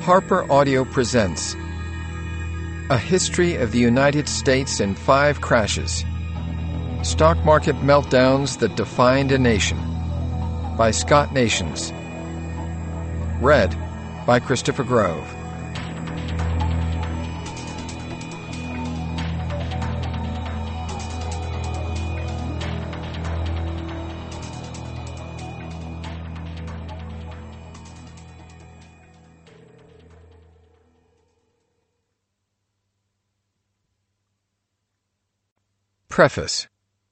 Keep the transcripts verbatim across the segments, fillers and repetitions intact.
Harper Audio presents A History of the United States in Five Crashes. Stock Market Meltdowns That Defined a Nation by Scott Nations. Read by Christopher Grove. Preface.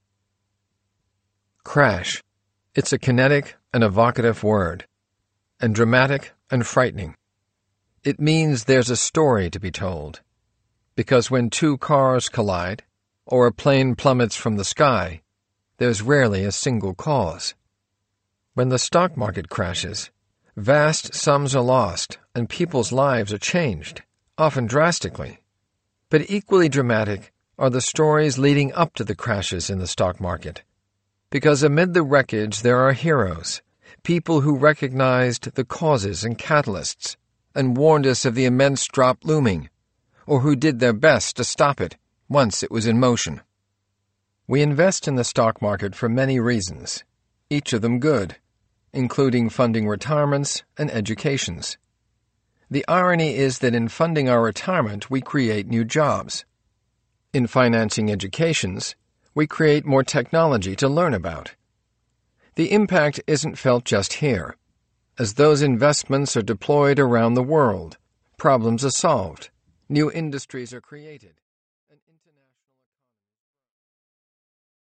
Crash. It's a kinetic and evocative word, and dramatic and frightening. It means there's a story to be told, because when two cars collide, or a plane plummets from the sky, there's rarely a single cause. When the stock market crashes, vast sums are lost and people's lives are changed, often drastically. But equally dramatic are the stories leading up to the crashes in the stock market, because amid the wreckage there are heroes, people who recognized the causes and catalysts and warned us of the immense drop looming, or who did their best to stop it once it was in motion. We invest in the stock market for many reasons, each of them good, including funding retirements and educations. The irony is that in funding our retirement we create new jobs. In financing educations, we create more technology to learn about. The impact isn't felt just here. As those investments are deployed around the world, problems are solved, new industries are created.